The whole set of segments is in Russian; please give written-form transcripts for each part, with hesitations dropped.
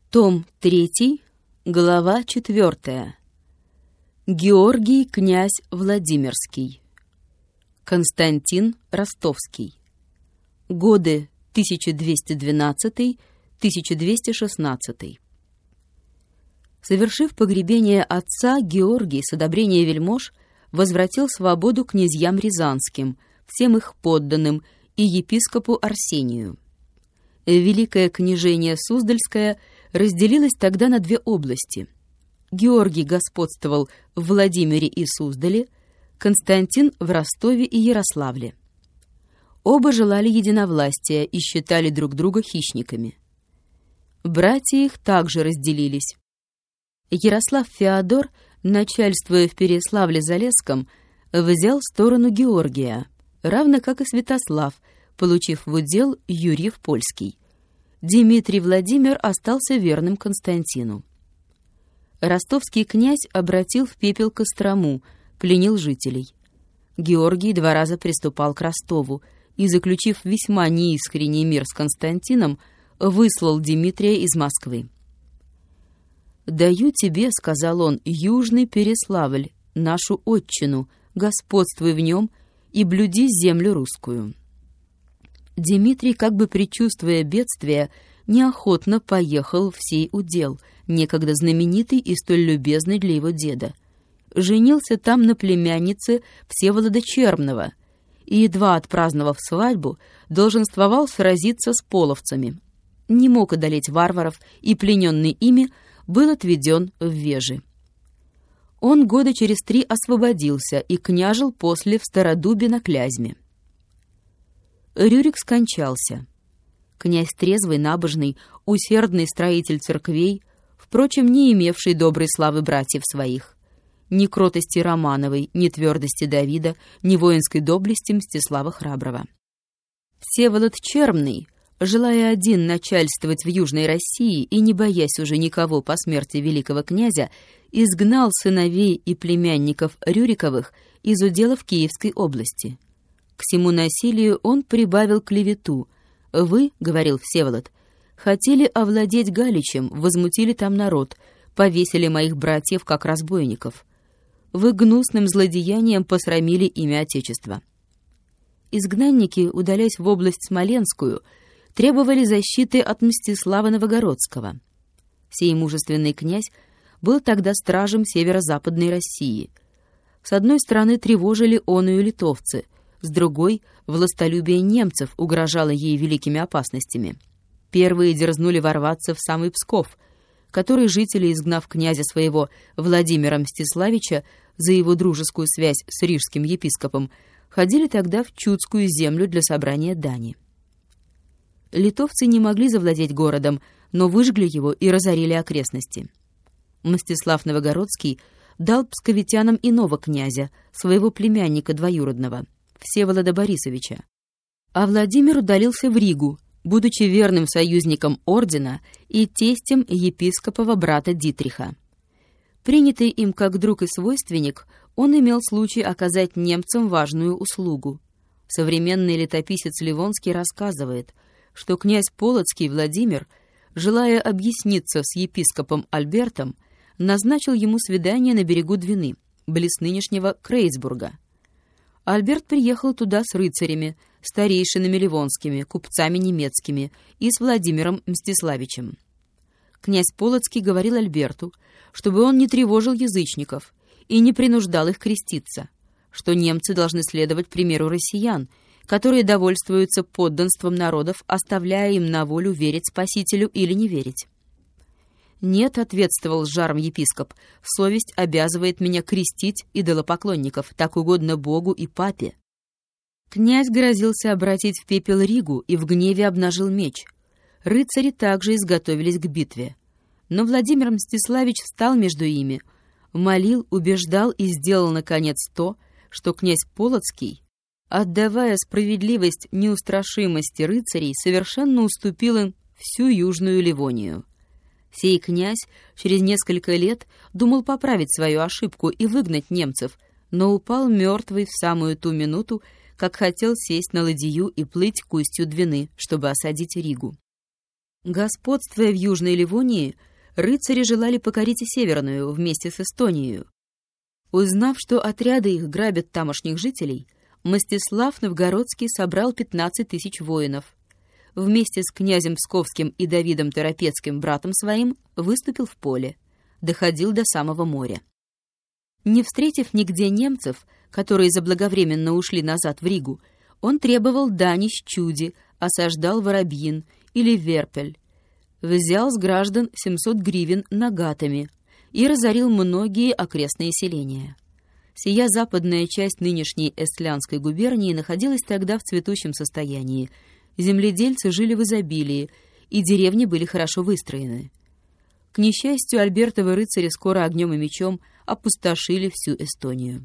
Том 3, глава 4. Георгий князь Владимирский. Константин Ростовский. Годы 1212-1216. Совершив погребение отца, Георгий с одобрения вельмож возвратил свободу князьям рязанским, всем их подданным и епископу Арсению. Великое княжение Суздальское разделилось тогда на две области. Георгий господствовал в Владимире и Суздале, Константин в Ростове и Ярославле. Оба желали единовластия и считали друг друга хищниками. Братья их также разделились. Ярослав Феодор, начальствуя в Переславле-Залесском, взял сторону Георгия, равно как и Святослав, получив в удел Юрьев Польский. Дмитрий Владимир остался верным Константину. Ростовский князь обратил в пепел Кострому, пленил жителей. Георгий 2 раза приступал к Ростову и, заключив весьма неискренний мир с Константином, выслал Дмитрия из Москвы. «Даю тебе, — сказал он, — южный Переславль, нашу отчину, господствуй в нем и блюди землю русскую». Дмитрий, как бы предчувствуя бедствие, неохотно поехал в сей удел, некогда знаменитый и столь любезный для его деда. Женился там на племяннице Всеволода Чермного и, едва отпраздновав свадьбу, долженствовал сразиться с половцами. Не мог одолеть варваров, и, плененный ими, был отведен в Вежи. Он года через 3 освободился и княжил после в Стародубе на Клязьме. Рюрик скончался. Князь трезвый, набожный, усердный строитель церквей, впрочем, не имевший доброй славы братьев своих. Ни кротости Романовой, ни твердости Давида, ни воинской доблести Мстислава Храброго. Всеволод Чермный, желая один начальствовать в Южной России и не боясь уже никого по смерти великого князя, изгнал сыновей и племянников Рюриковых из уделов Киевской области. К сему насилию он прибавил клевету. «Вы, — говорил Всеволод, — хотели овладеть Галичем, возмутили там народ, повесили моих братьев как разбойников. Вы гнусным злодеянием посрамили имя Отечества». Изгнанники, удаляясь в область Смоленскую, требовали защиты от Мстислава Новогородского. Сей мужественный князь был тогда стражем северо-западной России. С одной стороны тревожили оную литовцы, с другой — властолюбие немцев угрожало ей великими опасностями. Первые дерзнули ворваться в самый Псков, который жители, изгнав князя своего Владимира Мстиславича за его дружескую связь с рижским епископом, ходили тогда в Чудскую землю для собрания дани. Литовцы не могли завладеть городом, но выжгли его и разорили окрестности. Мстислав Новогородский дал псковитянам иного князя, своего племянника двоюродного, Всеволода Борисовича. А Владимир удалился в Ригу, будучи верным союзником ордена и тестем епископова брата Дитриха. Принятый им как друг и свойственник, он имел случай оказать немцам важную услугу. Современный летописец Ливонский рассказывает, что князь Полоцкий Владимир, желая объясниться с епископом Альбертом, назначил ему свидание на берегу Двины, близ нынешнего Крейцбурга. Альберт приехал туда с рыцарями, старейшинами ливонскими, купцами немецкими и с Владимиром Мстиславичем. Князь Полоцкий говорил Альберту, чтобы он не тревожил язычников и не принуждал их креститься, что немцы должны следовать примеру россиян, которые довольствуются подданством народов, оставляя им на волю верить Спасителю или не верить. «Нет, — ответствовал с жаром епископ, — совесть обязывает меня крестить идолопоклонников, так угодно Богу и папе». Князь грозился обратить в пепел Ригу и в гневе обнажил меч. Рыцари также изготовились к битве. Но Владимир Мстиславич встал между ими, молил, убеждал и сделал, наконец, то, что князь Полоцкий, отдавая справедливость неустрашимости рыцарей, совершенно уступил им всю Южную Ливонию. Сей князь через несколько лет думал поправить свою ошибку и выгнать немцев, но упал мертвый в самую ту минуту, как хотел сесть на ладью и плыть к устью Двины, чтобы осадить Ригу. Господствуя в Южной Ливонии, рыцари желали покорить и Северную вместе с Эстонией. Узнав, что отряды их грабят тамошних жителей, Мстислав Новгородский собрал 15 тысяч воинов. Вместе с князем Псковским и Давидом Торопецким, братом своим, выступил в поле, доходил до самого моря. Не встретив нигде немцев, которые заблаговременно ушли назад в Ригу, он требовал дани с Чуди, осаждал Воробьин или Верпель, взял с граждан 700 гривен нагатами и разорил многие окрестные селения. Сия западная часть нынешней Эстлянской губернии находилась тогда в цветущем состоянии. Земледельцы жили в изобилии, и деревни были хорошо выстроены. К несчастью, альбертовы рыцари скоро огнем и мечом опустошили всю Эстонию.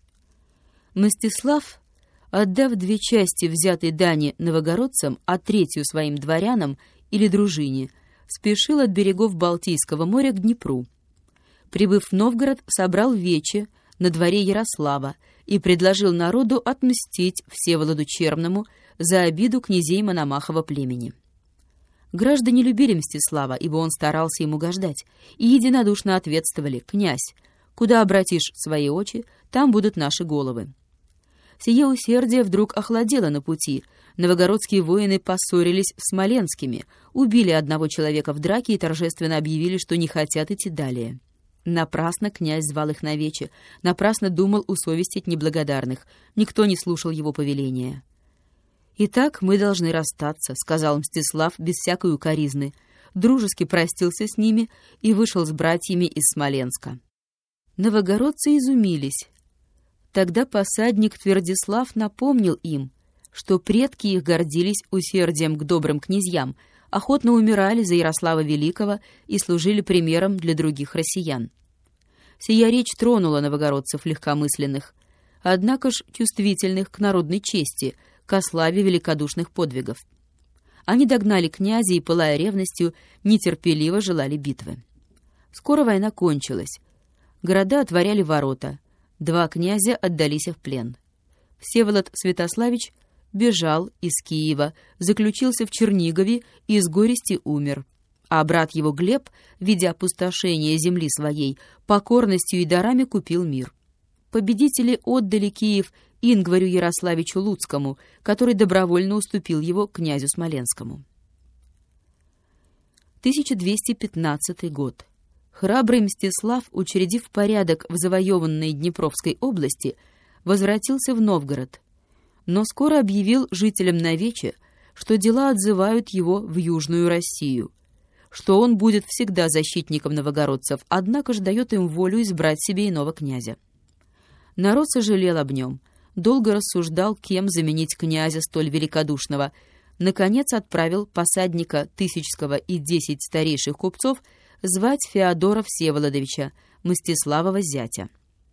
Мстислав, отдав 2 части взятой дани новогородцам, а 3 своим дворянам или дружине, спешил от берегов Балтийского моря к Днепру. Прибыв в Новгород, собрал вече на дворе Ярослава и предложил народу отмстить Всеволоду Черному за обиду князей Мономахова племени. Граждане любили Мстислава, ибо он старался им угождать, и единодушно ответствовали: «Князь, куда обратишь свои очи, там будут наши головы». Сие усердие вдруг охладело на пути. Новогородские воины поссорились с смоленскими, убили одного человека в драке и торжественно объявили, что не хотят идти далее. Напрасно князь звал их на вече, напрасно думал усовестить неблагодарных, никто не слушал его повеления. «Итак, мы должны расстаться», — сказал Мстислав без всякой укоризны, дружески простился с ними и вышел с братьями из Смоленска. Новогородцы изумились. Тогда посадник Твердислав напомнил им, что предки их гордились усердием к добрым князьям, охотно умирали за Ярослава Великого и служили примером для других россиян. Сия речь тронула новогородцев легкомысленных, однако ж чувствительных к народной чести, ко славе великодушных подвигов. Они догнали князя и, пылая ревностью, нетерпеливо желали битвы. Скоро война кончилась. Города отворяли ворота. 2 князя отдались в плен. Всеволод Святославич бежал из Киева, заключился в Чернигове и с горести умер. А брат его Глеб, видя опустошение земли своей, покорностью и дарами купил мир. Победители отдали Киев Ингварю Ярославичу Луцкому, который добровольно уступил его князю Смоленскому. 1215 год. Храбрый Мстислав, учредив порядок в завоеванной Днепровской области, возвратился в Новгород, но скоро объявил жителям Навеча, что дела отзывают его в Южную Россию, что он будет всегда защитником новогородцев, однако же дает им волю избрать себе иного князя. Народ сожалел об нем, долго рассуждал, кем заменить князя столь великодушного. Наконец отправил посадника Тысячского и 10 старейших купцов звать Феодора Всеволодовича, Мстиславова зятя.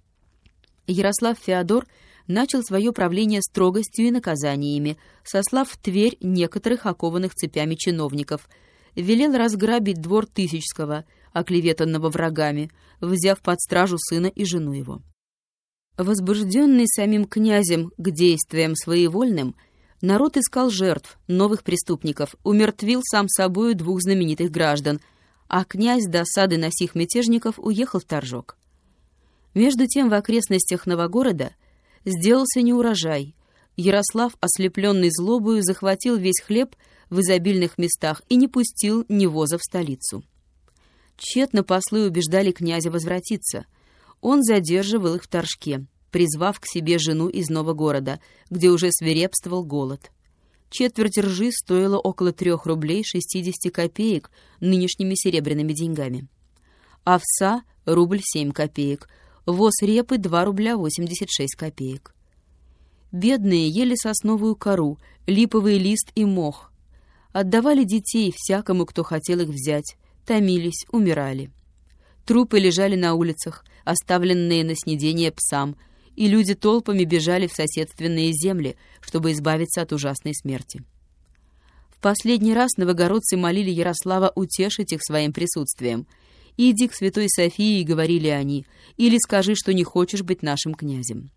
Ярослав Феодор начал свое правление строгостью и наказаниями, сослав в Тверь некоторых окованных цепями чиновников, велел разграбить двор Тысячского, оклеветанного врагами, взяв под стражу сына и жену его. Возбужденный самим князем к действиям своевольным, народ искал жертв, новых преступников, умертвил сам собою 2 знаменитых граждан, а князь досады на сих мятежников уехал в Торжок. Между тем в окрестностях Новогорода сделался неурожай. Ярослав, ослепленный злобою, захватил весь хлеб в изобильных местах и не пустил ни воза в столицу. Тщетно послы убеждали князя возвратиться. Он задерживал их в Торжке, призвав к себе жену из Новогорода, где уже свирепствовал голод. Четверть ржи стоила около 3 рублей 60 копеек нынешними серебряными деньгами. Овса — рубль 7 копеек, воз репы — 2 рубля 86 копеек. Бедные ели сосновую кору, липовый лист и мох. Отдавали детей всякому, кто хотел их взять, томились, умирали. Трупы лежали на улицах, оставленные на снедение псам, и люди толпами бежали в соседственные земли, чтобы избавиться от ужасной смерти. В последний раз новогородцы молили Ярослава утешить их своим присутствием. «Иди к святой Софии», — говорили они, — «или скажи, что не хочешь быть нашим князем».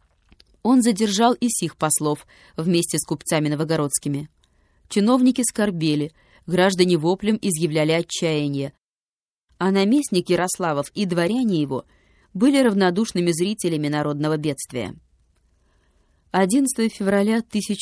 Он задержал и сих послов вместе с купцами новогородскими. Чиновники скорбели, Граждане воплем изъявляли отчаяние, а наместник Ярославов и дворяне его были равнодушными зрителями народного бедствия. 11 февраля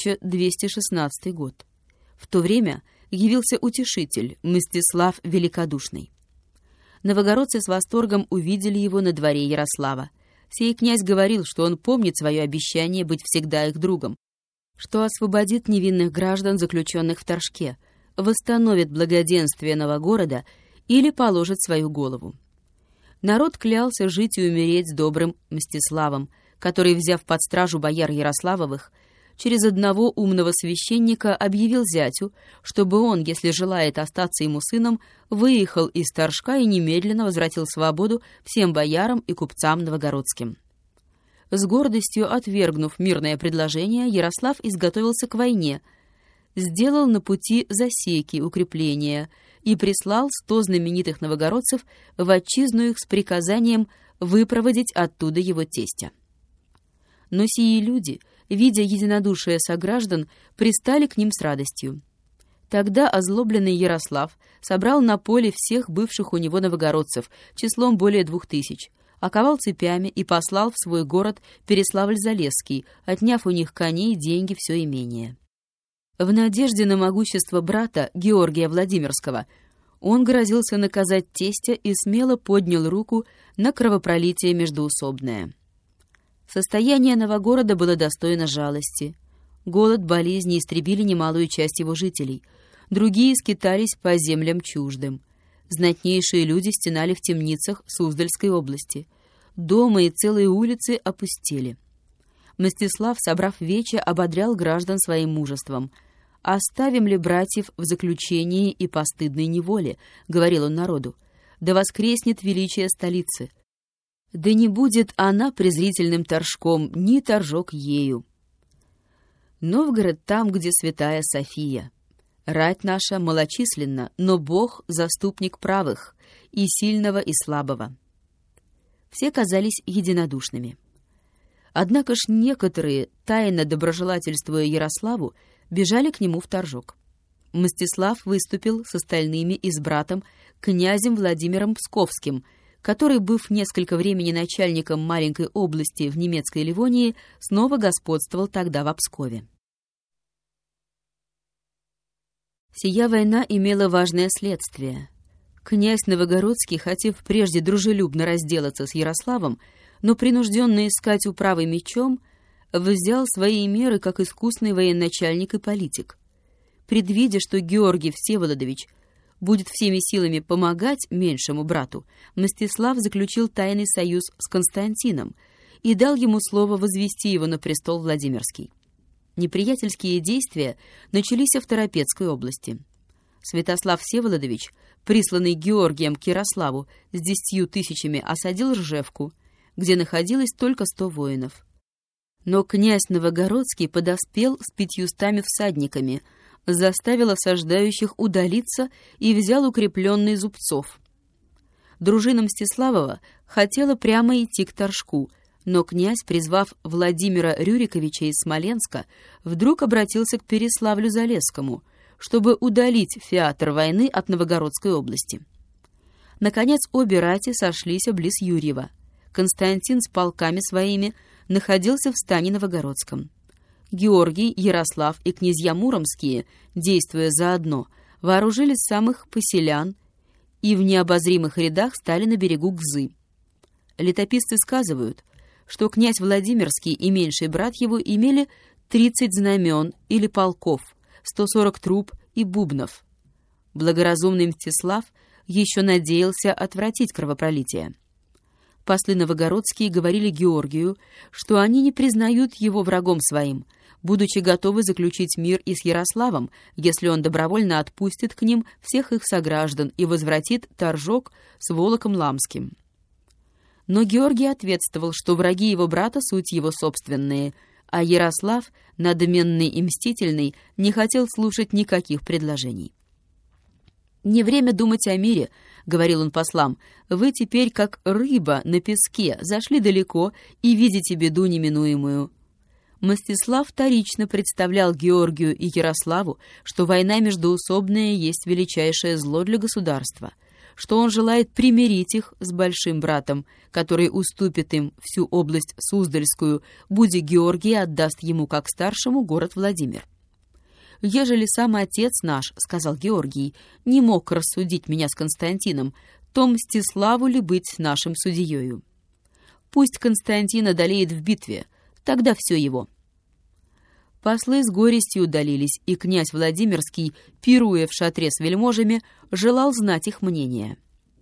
1216 год. В то время явился утешитель Мстислав Великодушный. Новогородцы с восторгом увидели его на дворе Ярослава. Сей князь говорил, что он помнит свое обещание быть всегда их другом, что освободит невинных граждан, заключенных в Торжке, восстановит благоденствие Новогорода или положит свою голову. Народ клялся жить и умереть с добрым Мстиславом, который, взяв под стражу бояр Ярославовых, через одного умного священника объявил зятю, чтобы он, если желает остаться ему сыном, выехал из Торжка и немедленно возвратил свободу всем боярам и купцам новогородским. С гордостью отвергнув мирное предложение, Ярослав изготовился к войне, сделал на пути засеки, укрепления и прислал 100 знаменитых новогородцев в отчизну их с приказанием выпроводить оттуда его тестя. Но сии люди, видя единодушие сограждан, пристали к ним с радостью. Тогда озлобленный Ярослав собрал на поле всех бывших у него новогородцев числом более 2000, оковал цепями и послал в свой город Переславль-Залесский, отняв у них коней, деньги, все имение. В надежде на могущество брата Георгия Владимирского он грозился наказать тестя и смело поднял руку на кровопролитие междоусобное. Состояние Новогорода было достойно жалости. Голод, болезни истребили немалую часть его жителей. Другие скитались по землям чуждым. Знатнейшие люди стенали в темницах Суздальской области. Дома и целые улицы опустели. Мстислав, собрав вече, ободрял граждан своим мужеством. «Оставим ли братьев в заключении и постыдной неволе?» — говорил он народу. «Да воскреснет величие столицы. Да не будет она презрительным Торжком, ни Торжок ею. Новгород там, где святая София. Рать наша малочисленна, но Бог — заступник правых, и сильного, и слабого». Все казались единодушными. Однако ж некоторые, тайно доброжелательствуя Ярославу, бежали к нему в Торжок. Мстислав выступил с остальными и с братом, князем Владимиром Псковским, который, быв несколько времени начальником маленькой области в немецкой Ливонии, снова господствовал тогда в Пскове. Сия война имела важное следствие. Князь Новогородский, хотев прежде дружелюбно разделаться с Ярославом, но принужденный искать управы мечом, взял свои меры как искусный военачальник и политик. Предвидя, что Георгий Всеволодович будет всеми силами помогать меньшему брату, Мстислав заключил тайный союз с Константином и дал ему слово возвести его на престол Владимирский. Неприятельские действия начались в Торопецкой области. Святослав Всеволодович, присланный Георгием к Ярославу с 10 000 осадил Ржевку, где находилось только 100 воинов. Но князь Новогородский подоспел с 500 всадниками, заставил осаждающих удалиться и взял укрепленный Зубцов. Дружина Мстиславова хотела прямо идти к Торжку, но князь, призвав Владимира Рюриковича из Смоленска, вдруг обратился к Переславлю-Залесскому, чтобы удалить феатр войны от Новогородской области. Наконец обе рати сошлись близ Юрьева. Константин с полками своими находился в стане Новогородском. Георгий, Ярослав и князья Муромские, действуя заодно, вооружили самых поселян и в необозримых рядах стали на берегу Гзы. Летописцы сказывают, что князь Владимирский и меньший брат его имели 30 знамен или полков, 140 труб и бубнов. Благоразумный Мстислав еще надеялся отвратить кровопролитие. Послы новогородские говорили Георгию, что они не признают его врагом своим, будучи готовы заключить мир и с Ярославом, если он добровольно отпустит к ним всех их сограждан и возвратит Торжок с Волоком Ламским. Но Георгий ответствовал, что враги его брата суть его собственные, а Ярослав, надменный и мстительный, не хотел слушать никаких предложений. «Не время думать о мире», — говорил он послам, — «вы теперь, как рыба на песке, зашли далеко и видите беду неминуемую. Мстислав вторично представлял Георгию и Ярославу, что война междоусобная есть величайшее зло для государства, что он желает примирить их с большим братом, который уступит им всю область Суздальскую, будь Георгий отдаст ему как старшему город Владимир. «Ежели сам отец наш, — сказал Георгий, — не мог рассудить меня с Константином, то Мстиславу ли быть нашим судьею? Пусть Константин одолеет в битве, тогда все его». Послы с горестью удалились, и князь Владимирский, пируя в шатре с вельможами, желал знать их мнение.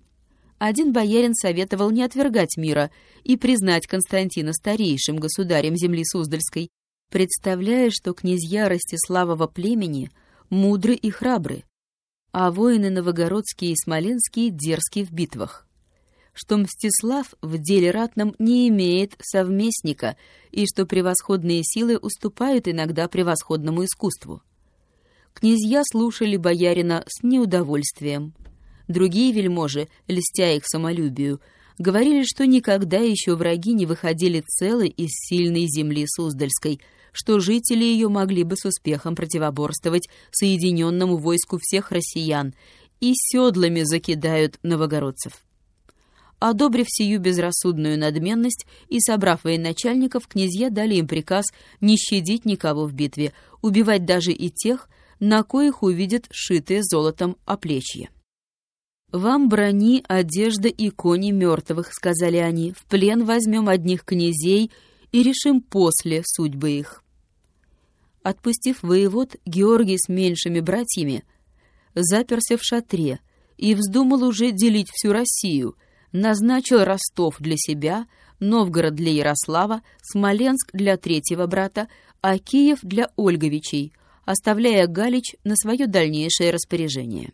Один боярин советовал не отвергать мира и признать Константина старейшим государем земли Суздальской, представляя, что князья Ростиславова племени мудры и храбры, а воины новогородские и смоленские дерзки в битвах, что Мстислав в деле ратном не имеет совместника и что превосходные силы уступают иногда превосходному искусству. Князья слушали боярина с неудовольствием. Другие вельможи, льстя их самолюбию, говорили, что никогда еще враги не выходили целы из сильной земли Суздальской, что жители ее могли бы с успехом противоборствовать соединенному войску всех россиян и седлами закидают новогородцев. Одобрив сию безрассудную надменность и собрав военачальников, князья дали им приказ не щадить никого в битве, убивать даже и тех, на коих увидят сшитые золотом оплечья. «Вам брони, одежда и кони мертвых, — сказали они, — в плен возьмем одних князей и решим после судьбы их». Отпустив воевод, Георгий с меньшими братьями заперся в шатре и вздумал уже делить всю Россию, назначил Ростов для себя, Новгород для Ярослава, Смоленск для третьего брата, а Киев для Ольговичей, оставляя Галич на свое дальнейшее распоряжение.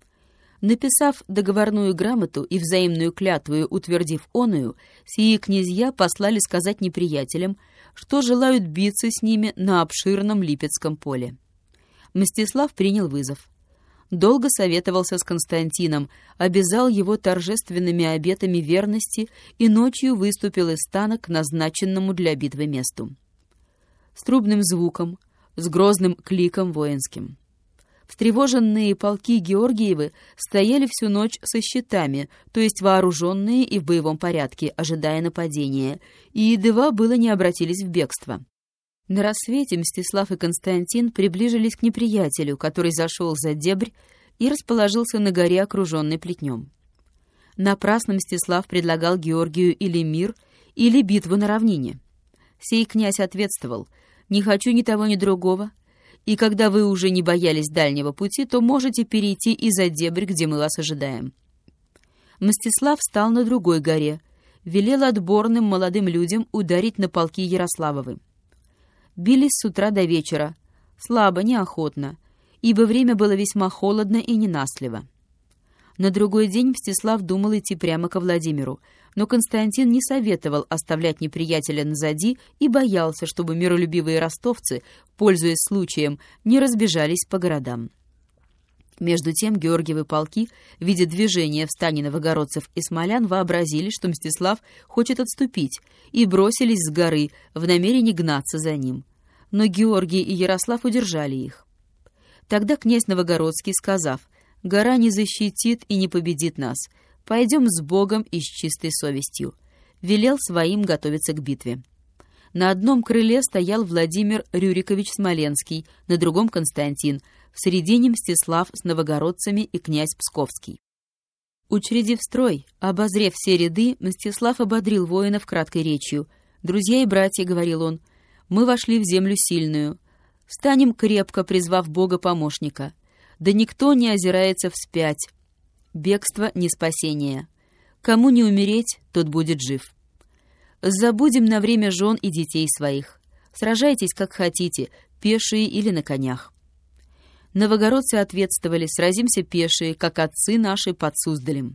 Написав договорную грамоту и взаимную клятву, утвердив оную, сии князья послали сказать неприятелям, что желают биться с ними на обширном Липецком поле. Мстислав принял вызов. Долго советовался с Константином, обязал его торжественными обетами верности и ночью выступил из стана к назначенному для битвы месту. С трубным звуком, с грозным кликом воинским. Встревоженные полки Георгиевы стояли всю ночь со щитами, то есть вооруженные и в боевом порядке, ожидая нападения, и едва было не обратились в бегство. На рассвете Мстислав и Константин приближились к неприятелю, который зашел за дебрь и расположился на горе, окруженной плетнем. Напрасно Мстислав предлагал Георгию или мир, или битву на равнине. Сей князь ответствовал: «Не хочу ни того, ни другого, и когда вы уже не боялись дальнего пути, то можете перейти и за дебрь, где мы вас ожидаем». Мстислав встал на другой горе, велел отборным молодым людям ударить на полки Ярославовы. Бились с утра до вечера, слабо, неохотно, ибо время было весьма холодно и ненастливо. На другой день Мстислав думал идти прямо ко Владимиру, но Константин не советовал оставлять неприятеля назади и боялся, чтобы миролюбивые ростовцы, пользуясь случаем, не разбежались по городам. Между тем Георгиевы полки, видя движение в стане новогородцев и смолян, вообразили, что Мстислав хочет отступить, и бросились с горы в намерении гнаться за ним. Но Георгий и Ярослав удержали их. Тогда князь Новогородский, сказав: «Гора не защитит и не победит нас, пойдем с Богом и с чистой совестью», велел своим готовиться к битве. На одном крыле стоял Владимир Рюрикович Смоленский, на другом — Константин, в середине Мстислав с новогородцами и князь Псковский. Учредив строй, обозрев все ряды, Мстислав ободрил воинов краткой речью. «Друзья и братья, — говорил он, — мы вошли в землю сильную. Станем крепко, призвав Бога помощника. Да никто не озирается вспять. Бегство — не спасение. Кому не умереть, тот будет жив. Забудем на время жен и детей своих. Сражайтесь, как хотите, пешие или на конях». Новогородцы ответствовали: «Сразимся пешие, как отцы наши под Суздалем».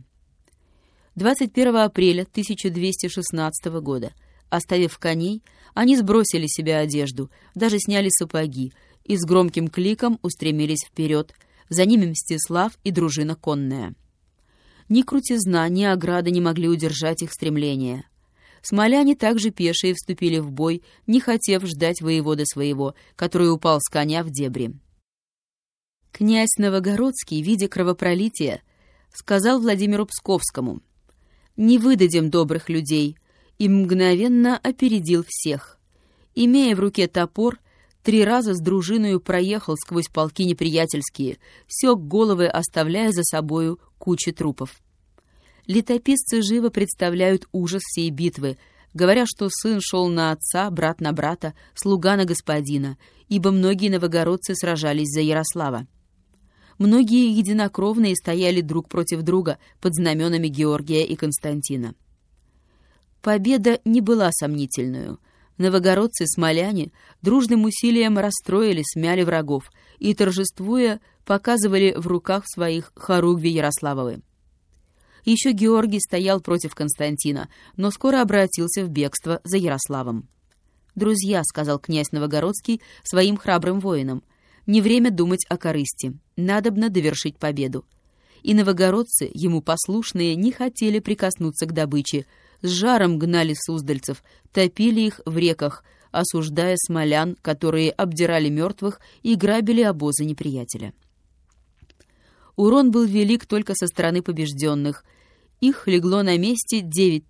21 апреля 1216 года, оставив коней, они сбросили с себя одежду, даже сняли сапоги и с громким кликом устремились вперед, за ними Мстислав и дружина конная. Ни крутизна, ни ограда не могли удержать их стремления. Смоляне также пешие вступили в бой, не хотев ждать воевода своего, который упал с коня в дебри. Князь Новогородский, видя кровопролитие, сказал Владимиру Псковскому: «Не выдадим добрых людей», и мгновенно опередил всех. Имея в руке топор, 3 раза с дружиною проехал сквозь полки неприятельские, сёк головы, оставляя за собою кучи трупов. Летописцы живо представляют ужас всей битвы, говоря, что сын шел на отца, брат на брата, слуга на господина, ибо многие новогородцы сражались за Ярослава. Многие единокровные стояли друг против друга под знаменами Георгия и Константина. Победа не была сомнительную. Новогородцы-смоляне дружным усилием расстроили, смяли врагов и, торжествуя, показывали в руках своих хоругви Ярославовы. Еще Георгий стоял против Константина, но скоро обратился в бегство за Ярославом. «Друзья», — сказал князь Новогородский своим храбрым воинам, — «не время думать о корысти, надобно довершить победу». И новогородцы, ему послушные, не хотели прикоснуться к добыче, с жаром гнали суздальцев, топили их в реках, осуждая смолян, которые обдирали мертвых и грабили обозы неприятеля. Урон был велик только со стороны побежденных. Их легло на месте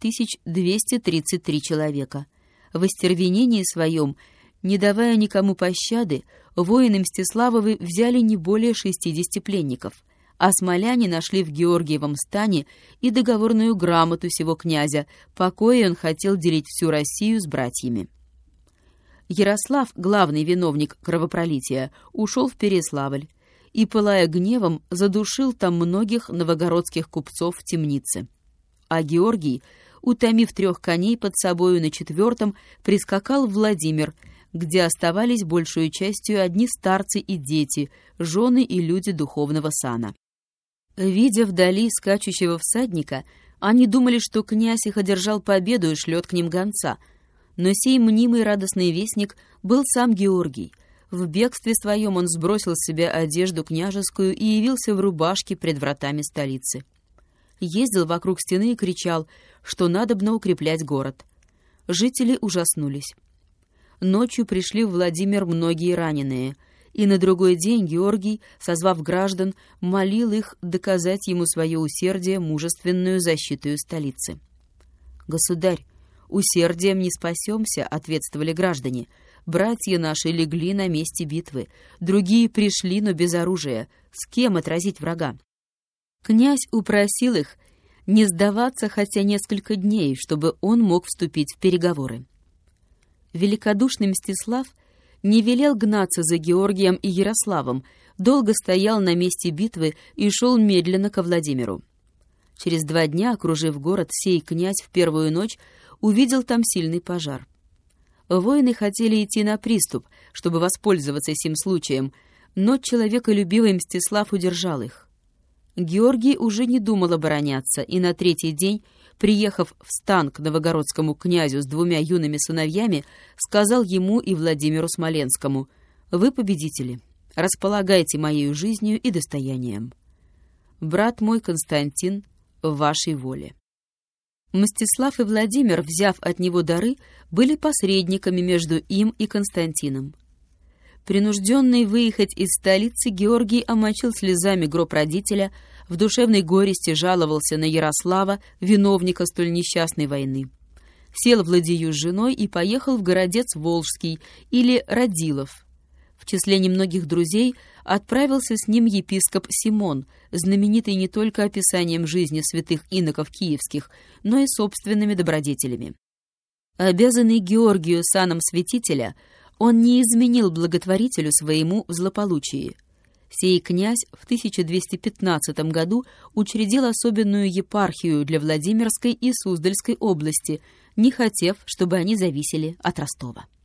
9233 человека. В остервенении своем, не давая никому пощады, воины Мстиславовы взяли не более 60 пленников, а смоляне нашли в Георгиевом стане и договорную грамоту сего князя, по коей он хотел делить всю Россию с братьями. Ярослав, главный виновник кровопролития, ушел в Переславль и, пылая гневом, задушил там многих новогородских купцов в темнице. А Георгий, утомив 3 коней под собою, на 4-м прискакал в Владимир, где оставались большую частью одни старцы и дети, жены и люди духовного сана. Видя вдали скачущего всадника, они думали, что князь их одержал победу и шлет к ним гонца. Но сей мнимый радостный вестник был сам Георгий. В бегстве своем он сбросил с себя одежду княжескую и явился в рубашке пред вратами столицы. Ездил вокруг стены и кричал, что надобно укреплять город. Жители ужаснулись. Ночью пришли в Владимир многие раненые, и на другой день Георгий, созвав граждан, молил их доказать ему свое усердие, мужественную защиту столицы. «Государь, усердием не спасемся», — ответствовали граждане. «Братья наши легли на месте битвы, другие пришли, но без оружия. С кем отразить врага?» Князь упросил их не сдаваться хотя несколько дней, чтобы он мог вступить в переговоры. Великодушный Мстислав не велел гнаться за Георгием и Ярославом, долго стоял на месте битвы и шел медленно ко Владимиру. Через 2 дня, окружив город, сей князь в первую ночь увидел там сильный пожар. Воины хотели идти на приступ, чтобы воспользоваться сим случаем, но человеколюбивый Мстислав удержал их. Георгий уже не думал обороняться, и на 3-й день, приехав в стан к новогородскому князю с 2 юными сыновьями, сказал ему и Владимиру Смоленскому: «Вы победители, располагайте моею жизнью и достоянием. Брат мой Константин в вашей воле». Мстислав и Владимир, взяв от него дары, были посредниками между им и Константином. Принужденный выехать из столицы, Георгий омочил слезами гроб родителя, в душевной горести жаловался на Ярослава, виновника столь несчастной войны. Сел в ладью с женой и поехал в городец Волжский или Радилов. В числе немногих друзей отправился с ним епископ Симон, знаменитый не только описанием жизни святых иноков киевских, но и собственными добродетелями. Обязанный Георгию саном святителя, он не изменил благотворителю своему в злополучии. Сей князь в 1215 году учредил особенную епархию для Владимирской и Суздальской области, не хотев, чтобы они зависели от Ростова.